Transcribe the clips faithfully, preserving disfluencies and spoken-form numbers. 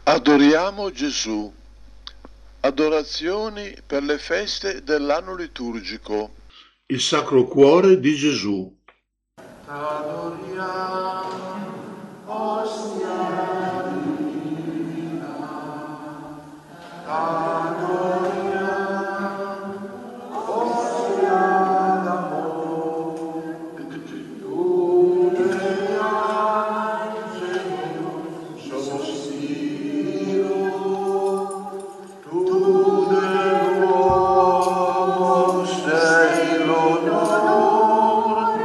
Adoriamo Gesù. Adorazioni per le feste dell'anno liturgico. Il Sacro Cuore di Gesù. Adoriamo, ostia divina. Adoriamo, ostia d'amore. Tu degli angeli sospiro, tu dell'uomo sei l'onore.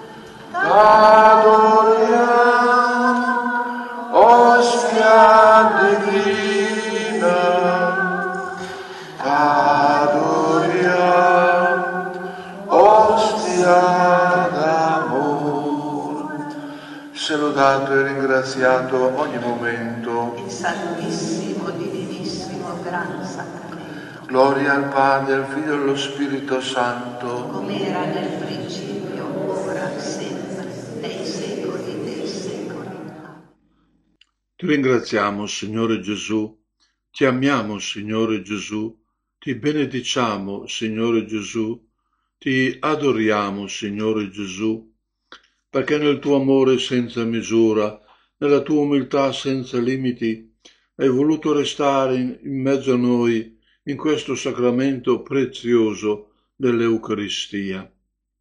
Adoriamo, ostia divina. Adoriamo, ostia d'amore. Sia lodato e ringraziato ogni momento il Santissimo, Divinissimo, Gran Sacramento. Gloria al Padre, al Figlio e allo Spirito Santo. Come era nel principio, ora e sempre, nei secoli dei secoli. Ti ringraziamo, Signore Gesù, ti amiamo, Signore Gesù, ti benediciamo, Signore Gesù, ti adoriamo, Signore Gesù, perché nel tuo amore senza misura, nella tua umiltà senza limiti, hai voluto restare in, in mezzo a noi in questo sacramento prezioso dell'Eucaristia.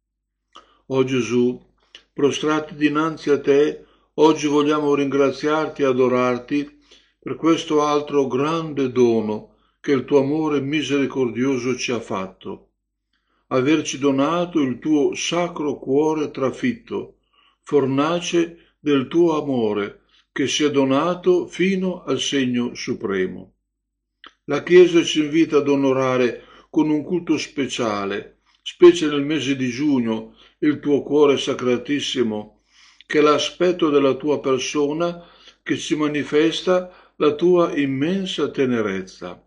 O Gesù, prostrati dinanzi a te, oggi vogliamo ringraziarti e adorarti per questo altro grande dono che il tuo amore misericordioso ci ha fatto, averci donato il tuo sacro cuore trafitto, fornace del tuo amore che si è donato fino al segno supremo. La Chiesa ci invita ad onorare con un culto speciale, specie nel mese di giugno, il tuo cuore sacratissimo, che è l'aspetto della tua persona che ci manifesta la tua immensa tenerezza.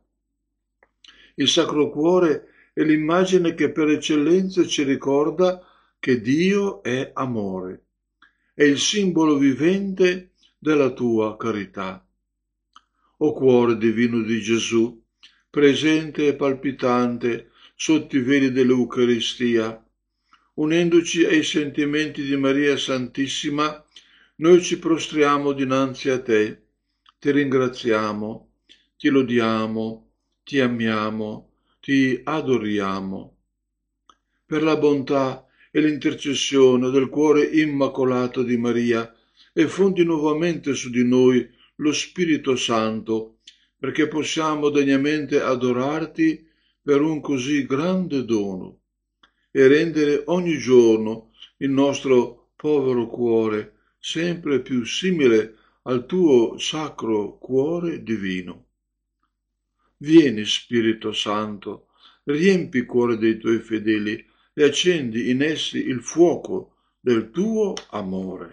Il Sacro Cuore è l'immagine che per eccellenza ci ricorda che Dio è amore, è il simbolo vivente della tua carità. O Cuore divino di Gesù, presente e palpitante sotto i veli dell'Eucaristia, unendoci ai sentimenti di Maria Santissima, noi ci prostriamo dinanzi a te, ti ringraziamo, ti lodiamo, ti amiamo, ti adoriamo. Per la bontà e l'intercessione del cuore immacolato di Maria, effondi nuovamente su di noi lo Spirito Santo, perché possiamo degnamente adorarti per un così grande dono e rendere ogni giorno il nostro povero cuore sempre più simile al tuo sacro cuore divino. Vieni, Spirito Santo, riempi il cuore dei tuoi fedeli e accendi in essi il fuoco del tuo amore.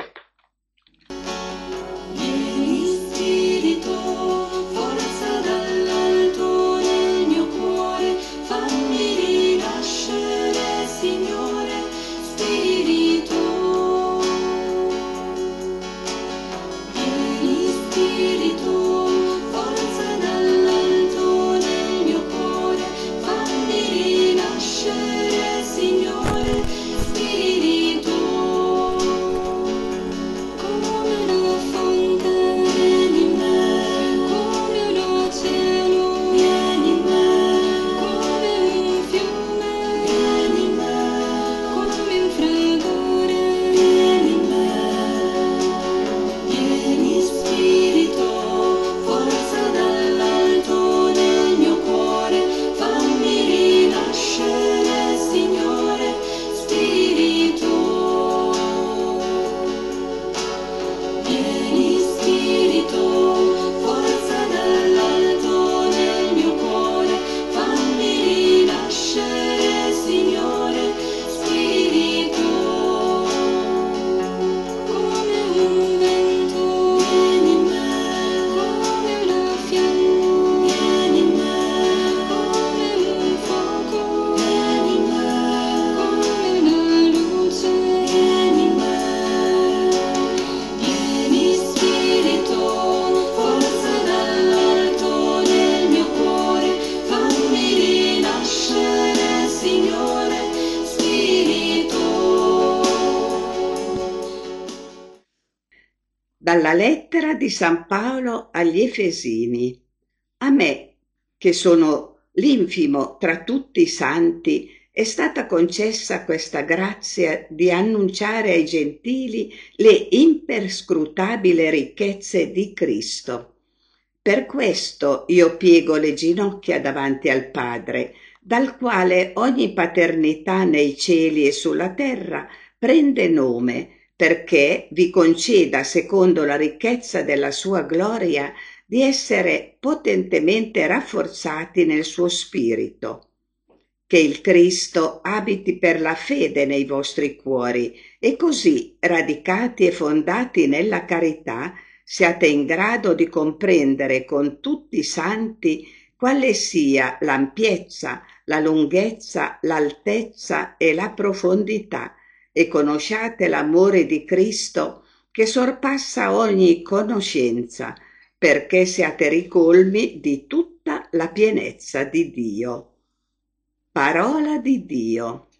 Dalla lettera di San Paolo agli Efesini. A me, che sono l'infimo tra tutti i santi, è stata concessa questa grazia di annunciare ai gentili le imperscrutabili ricchezze di Cristo. Per questo io piego le ginocchia davanti al Padre, dal quale ogni paternità nei cieli e sulla terra prende nome, perché vi conceda, secondo la ricchezza della sua gloria, di essere potentemente rafforzati nel suo spirito. Che il Cristo abiti per la fede nei vostri cuori e così, radicati e fondati nella carità, siate in grado di comprendere con tutti i santi quale sia l'ampiezza, la lunghezza, l'altezza e la profondità, e conosciate l'amore di Cristo che sorpassa ogni conoscenza, perché siate ricolmi di tutta la pienezza di Dio. Parola di Dio.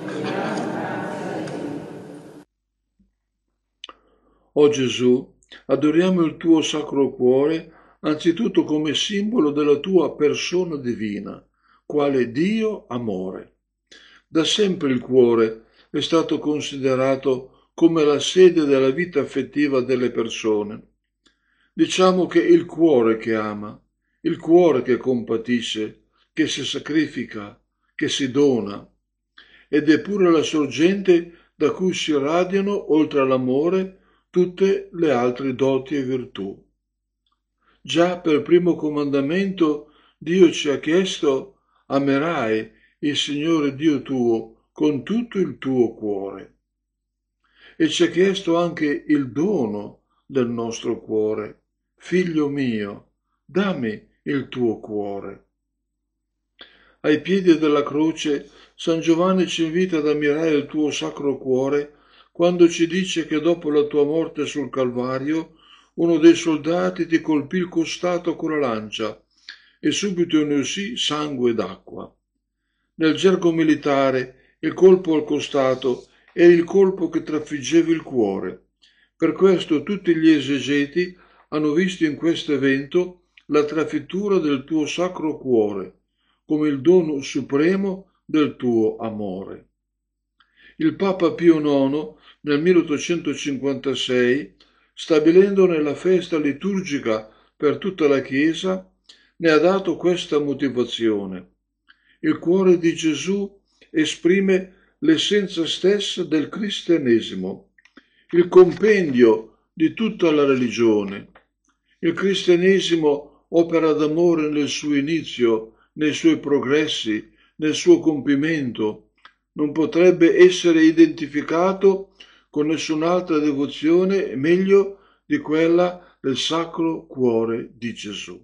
O Gesù, adoriamo il tuo sacro cuore anzitutto come simbolo della tua persona divina, quale Dio amore. Da sempre il cuore è stato considerato come la sede della vita affettiva delle persone. Diciamo che il cuore che ama, il cuore che compatisce, che si sacrifica, che si dona, ed è pure la sorgente da cui si radiano, oltre all'amore, tutte le altre doti e virtù. Già per primo comandamento Dio ci ha chiesto: amerai il Signore Dio tuo con tutto il tuo cuore. E ci ha chiesto anche il dono del nostro cuore. Figlio mio, dammi il tuo cuore. Ai piedi della croce San Giovanni ci invita ad ammirare il tuo sacro cuore quando ci dice che dopo la tua morte sul Calvario uno dei soldati ti colpì il costato con la lancia e subito ne uscì sangue ed acqua. Nel gergo militare il colpo al costato era il colpo che trafiggeva il cuore. Per questo tutti gli esegeti hanno visto in questo evento la trafittura del tuo sacro cuore, come il dono supremo del tuo amore. Il Papa Pio nono, nel milleottocentocinquantasei, stabilendone la festa liturgica per tutta la Chiesa, ne ha dato questa motivazione. Il cuore di Gesù esprime l'essenza stessa del cristianesimo, il compendio di tutta la religione. Il cristianesimo opera d'amore nel suo inizio, nei suoi progressi, nel suo compimento. Non potrebbe essere identificato con nessun'altra devozione meglio di quella del Sacro Cuore di Gesù.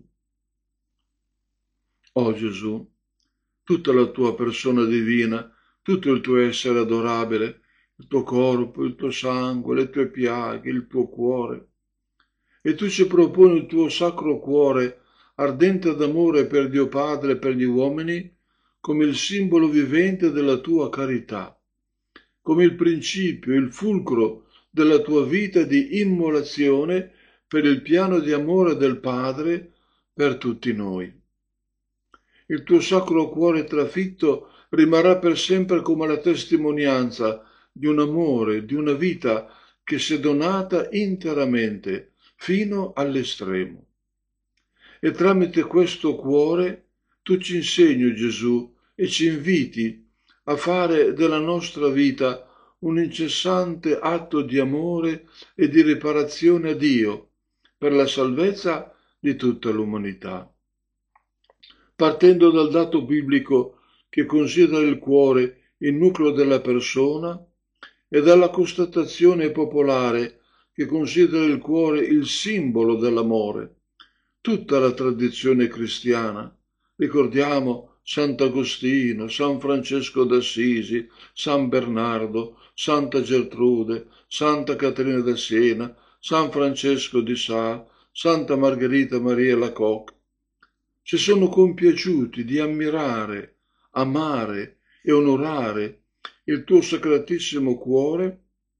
O Gesù, tutta la tua persona divina, tutto il tuo essere adorabile, il tuo corpo, il tuo sangue, le tue piaghe, il tuo cuore. E tu ci proponi il tuo sacro cuore, ardente d'amore per Dio Padre e per gli uomini, come il simbolo vivente della tua carità, come il principio, il fulcro della tua vita di immolazione per il piano di amore del Padre per tutti noi. Il tuo sacro cuore trafitto rimarrà per sempre come la testimonianza di un amore, di una vita che si è donata interamente fino all'estremo. E tramite questo cuore tu ci insegni, Gesù, e ci inviti a fare della nostra vita un incessante atto di amore e di riparazione a Dio per la salvezza di tutta l'umanità. Partendo dal dato biblico che considera il cuore il nucleo della persona e dalla constatazione popolare che considera il cuore il simbolo dell'amore, tutta la tradizione cristiana, ricordiamo Sant'Agostino, San Francesco d'Assisi, San Bernardo, Santa Gertrude, Santa Caterina da Siena, San Francesco di Sales, Santa Margherita Maria Lacoque, si sono compiaciuti di ammirare, amare e onorare il tuo sacratissimo cuore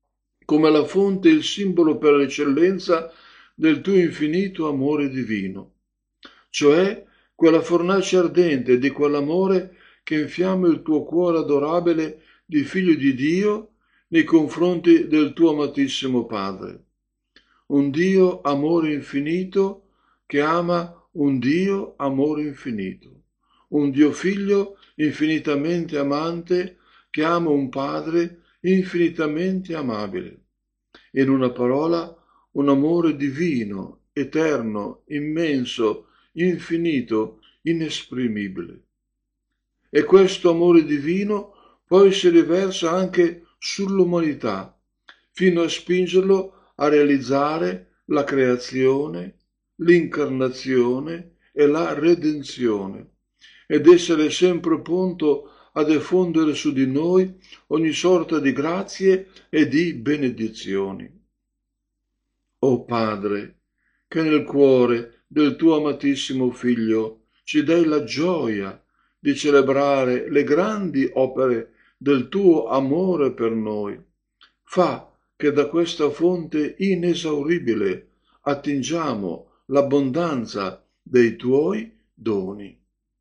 come la fonte e il simbolo per l'eccellenza del tuo infinito amore divino, cioè quella fornace ardente di quell'amore che infiamma il tuo cuore adorabile di figlio di Dio nei confronti del tuo amatissimo Padre. Un Dio amore infinito che ama un Dio amore infinito, un Dio figlio infinitamente amante che ama un Padre infinitamente amabile. In una parola, un amore divino, eterno, immenso, infinito, inesprimibile. E questo amore divino poi si riversa anche sull'umanità, fino a spingerlo a realizzare la creazione, l'incarnazione e la redenzione, ed essere sempre pronto a diffondere su di noi ogni sorta di grazie e di benedizioni. O Padre, che nel cuore del tuo amatissimo Figlio ci dai la gioia di celebrare le grandi opere del tuo amore per noi, fa che da questa fonte inesauribile attingiamo l'abbondanza dei tuoi doni.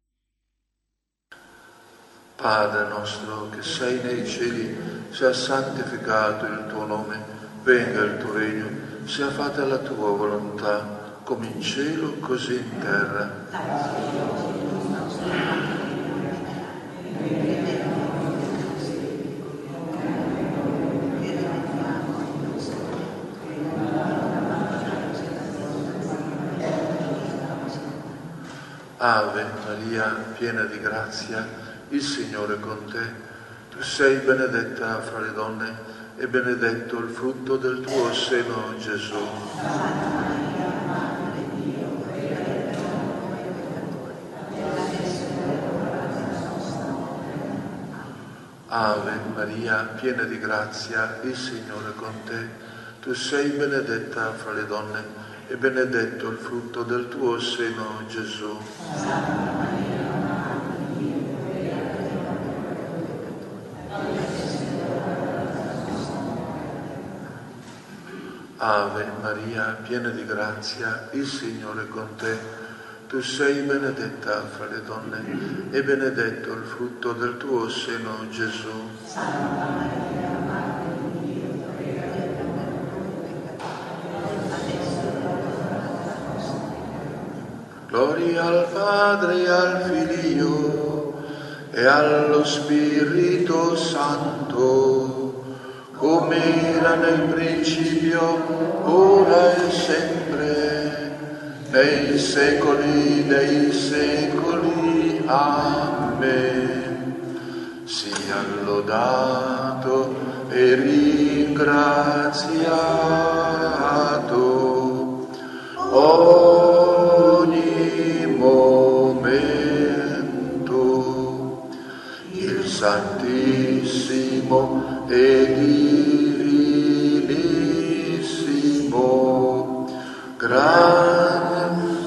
Padre nostro che sei nei cieli, sia santificato il tuo nome, venga il tuo regno, sia fatta la tua volontà, come in cielo così in terra. Ave Maria, piena di grazia, il Signore è con te. Tu sei benedetta fra le donne e benedetto il frutto del tuo seno, Gesù. Ave Maria, piena di grazia, il Signore è con te. Tu sei benedetta fra le donne e benedetto il frutto del tuo seno, Gesù. Ave Maria, piena di grazia, il Signore è con te. Tu sei benedetta fra le donne e benedetto il frutto del tuo seno, Gesù. Gloria al Padre e al Figlio e allo Spirito Santo, come era nel principio, ora e sempre, nei secoli dei secoli. Amen. Sia lodato e ringraziato ogni momento il Santissimo e Divinissimo gran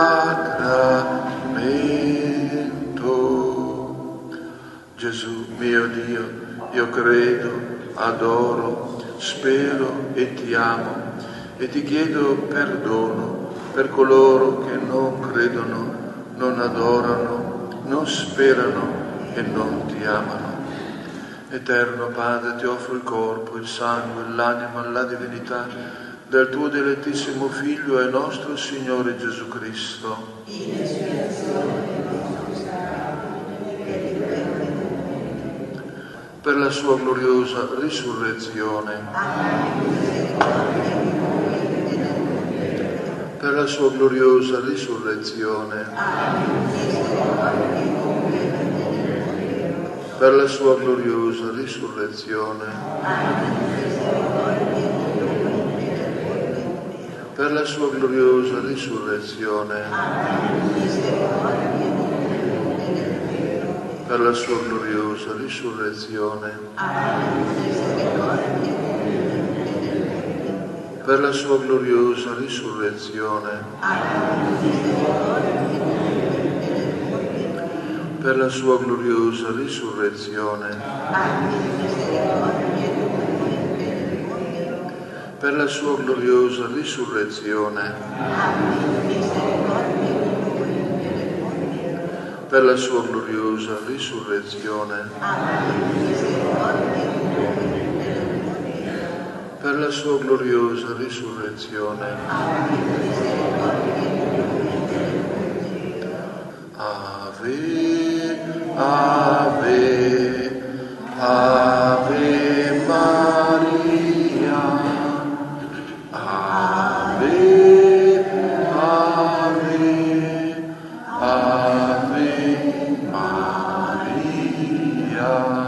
sacramento. Gesù mio Dio, io credo, adoro, spero e ti amo e ti chiedo perdono per coloro che non credono, non adorano, non sperano e non ti amano. Eterno Padre, ti offro il corpo, il sangue, l'anima, la divinità del tuo dilettissimo Figlio e nostro Signore Gesù Cristo. Per la sua gloriosa risurrezione. Per la sua gloriosa risurrezione. Per la sua gloriosa risurrezione. Per la sua gloriosa risurrezione. Per la sua gloriosa risurrezione. Per la sua gloriosa risurrezione. Per la sua gloriosa risurrezione. per la sua gloriosa risurrezione, per la sua gloriosa risurrezione, per la sua gloriosa risurrezione. Ave, Ave, Ave Maria, Ave, Ave, Ave Maria.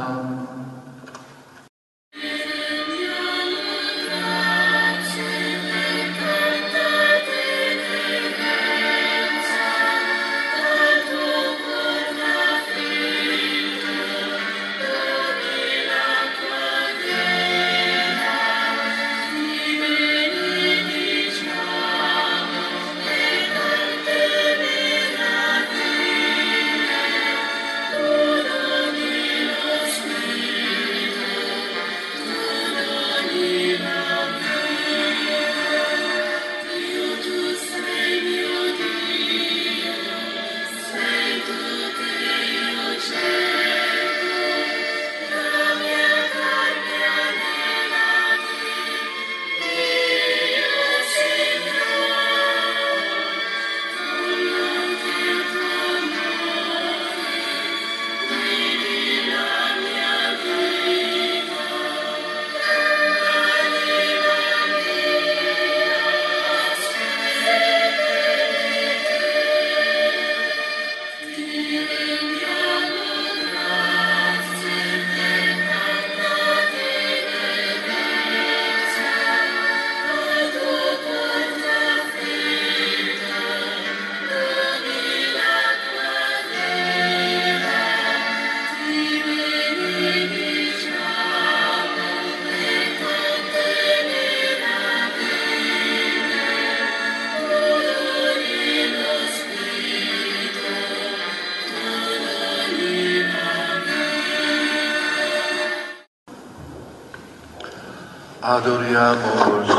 Adoriamo il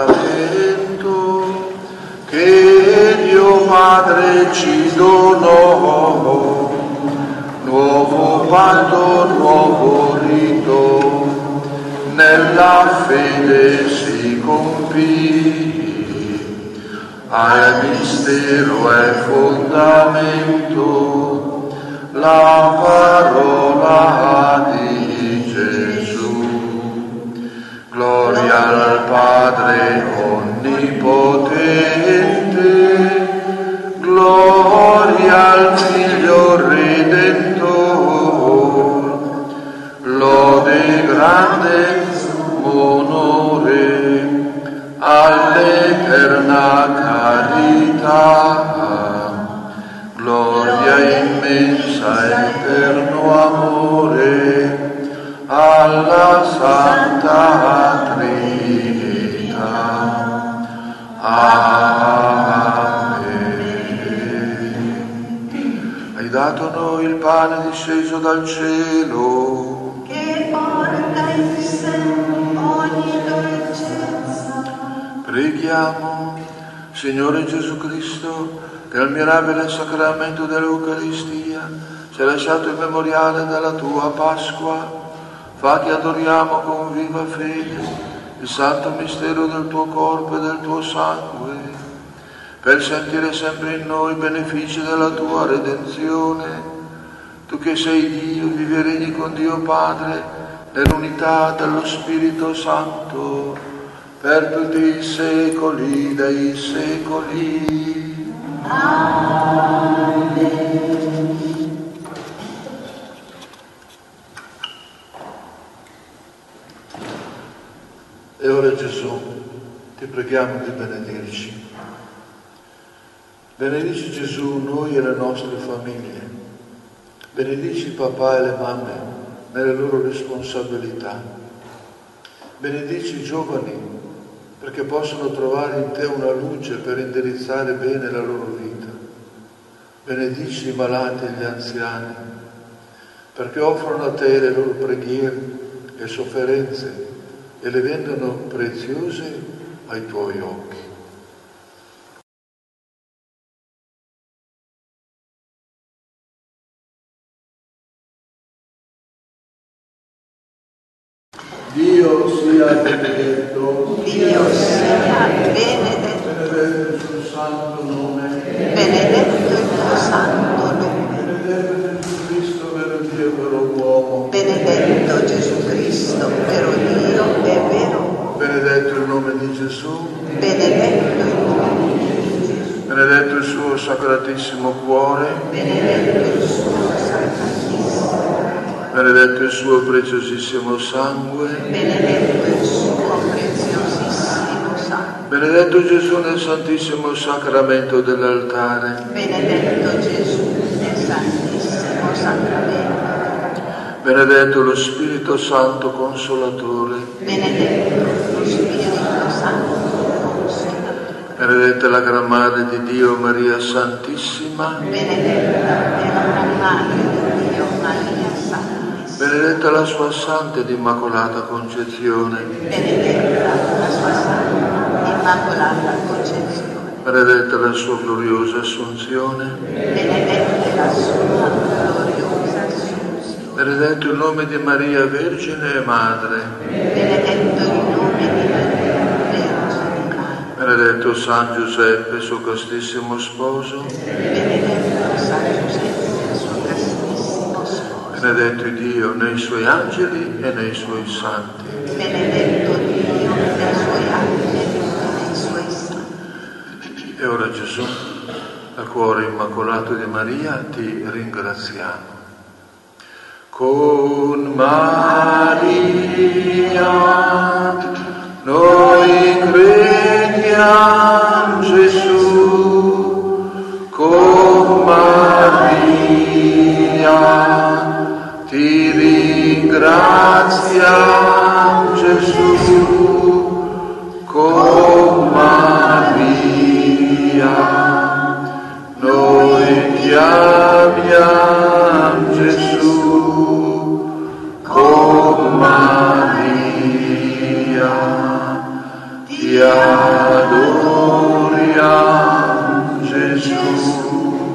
sacramento che Dio Madre ci donò, nuovo patto, nuovo rito, nella fede si compì, al mistero è fondamento, la parola di Gesù. Gloria al Padre Onnipotente, gloria al Figlio Redentor, lode grande onore all'eterna carità, gloria immensa eterno amore alla Santa Trinità. Amen. Hai dato noi il pane disceso dal cielo, che porta in sé ogni dolcezza. Preghiamo. Signore Gesù Cristo, che al mirabile sacramento dell'Eucaristia ci hai lasciato il memoriale della tua Pasqua, fa che adoriamo con viva fede il santo mistero del tuo corpo e del tuo sangue, per sentire sempre in noi i benefici della tua redenzione. Tu che sei Dio, vivi e regni con Dio Padre, nell'unità dello Spirito Santo, per tutti i secoli dei secoli. Amen. E ora Gesù, ti preghiamo di benedirci. Benedici Gesù noi e le nostre famiglie. Benedici il papà e le mamme nelle loro responsabilità. Benedici i giovani perché possono trovare in te una luce per indirizzare bene la loro vita. Benedici i malati e gli anziani perché offrono a te le loro preghiere e sofferenze e le rendono preziose ai tuoi occhi. Dio sia benedetto, Dio sia benedetto, benedetto il suo santo nome, benedetto il tuo santo nome, benedetto Gesù Cristo, vero Dio, vero uomo, benedetto Gesù Cristo, vero Dio e vero uomo, benedetto il nome di Gesù, benedetto il nome di Gesù, benedetto il suo sacratissimo cuore, benedetto il suo sacratissimo, benedetto il suo preziosissimo sangue, benedetto il suo preziosissimo sangue, benedetto Gesù nel santissimo sacramento dell'altare, benedetto Gesù nel santissimo sacramento, benedetto lo Spirito Santo Consolatore, benedetto lo Spirito Santo Consolatore, benedetta la Gran Madre di Dio Maria Santissima, benedetta è la Gran Madre di Dio Maria Santissima, benedetta la sua Santa ed Immacolata Concezione, benedetta la sua Santa Immacolata Concezione, benedetta la sua gloriosa Assunzione, benedetta la sua gloriosa Assunzione, benedetto il nome di Maria Vergine e Madre, benedetto il nome di Maria Vergine Madre, benedetto San Giuseppe, suo castissimo sposo, benedetto San Giuseppe, suo castissimo sposo, benedetto Dio nei suoi angeli e nei suoi santi. benedetto Dio nei suoi angeli e nei suoi santi. E ora Gesù, dal cuore immacolato di Maria, ti ringraziamo. Con Maria noi crediamo Gesù, con Maria ti ringraziamo Gesù, con Maria noi ti amiamo Gesù, con Maria ti adoriamo Gesù.